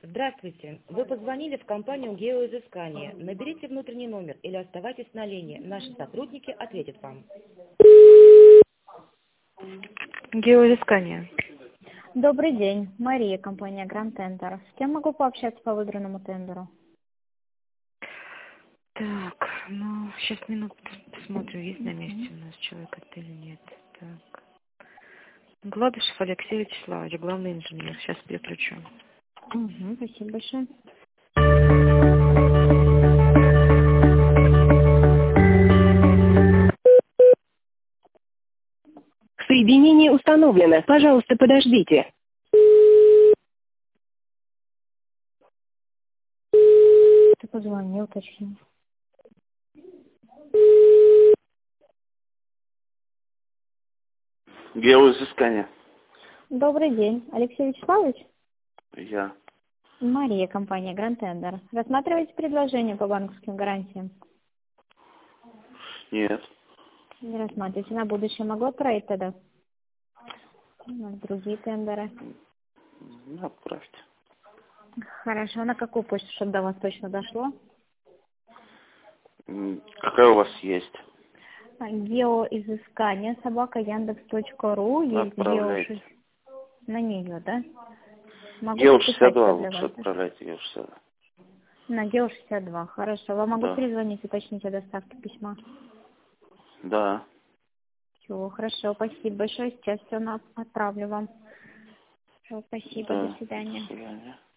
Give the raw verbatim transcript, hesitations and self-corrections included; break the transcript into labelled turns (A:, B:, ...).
A: Здравствуйте. Вы позвонили в компанию «Геоизыскание». Наберите внутренний номер или оставайтесь на линии. Наши сотрудники ответят вам. Геоизыскание.
B: Добрый день. Мария, компания Grand Tender. С кем могу пообщаться по выигранному тендеру?
A: Так, ну, сейчас минуту посмотрю, есть на месте у нас человек это или нет. Так. Гладышев Алексей Вячеславович, главный инженер. Сейчас переключу.
B: Угу, спасибо большое.
C: Соединение установлено. Пожалуйста, подождите.
B: Ты позвонил, точно.
D: Геоизыскание.
B: Добрый день. Алексей Вячеславович?
D: Я.
B: Мария, компания Grand Tender. Рассматриваете предложение по банковским гарантиям?
D: Нет.
B: Не рассматриваете. На будущее могу отправить тогда? На другие тендеры.
D: Ну, отправьте.
B: Хорошо. На какую почту, чтобы до вас точно дошло?
D: М, Какая у вас есть?
B: Геоизыскание, собака яндекс точка ру, есть
D: Отправляйте.
B: гео на нее, да? Могу
D: Гео
B: подписать
D: шестьдесят два
B: всё для
D: лучше
B: вас, да?
D: отправляйте, Гео шестьдесят два.
B: На гео шестьдесят два, хорошо. Вам могу
D: Да.
B: перезвонить, уточнить о доставке письма?
D: Да.
B: Все, хорошо, спасибо большое, сейчас все отправлю вам. Всё, спасибо, до
D: Да.
B: свидания.
D: До свидания.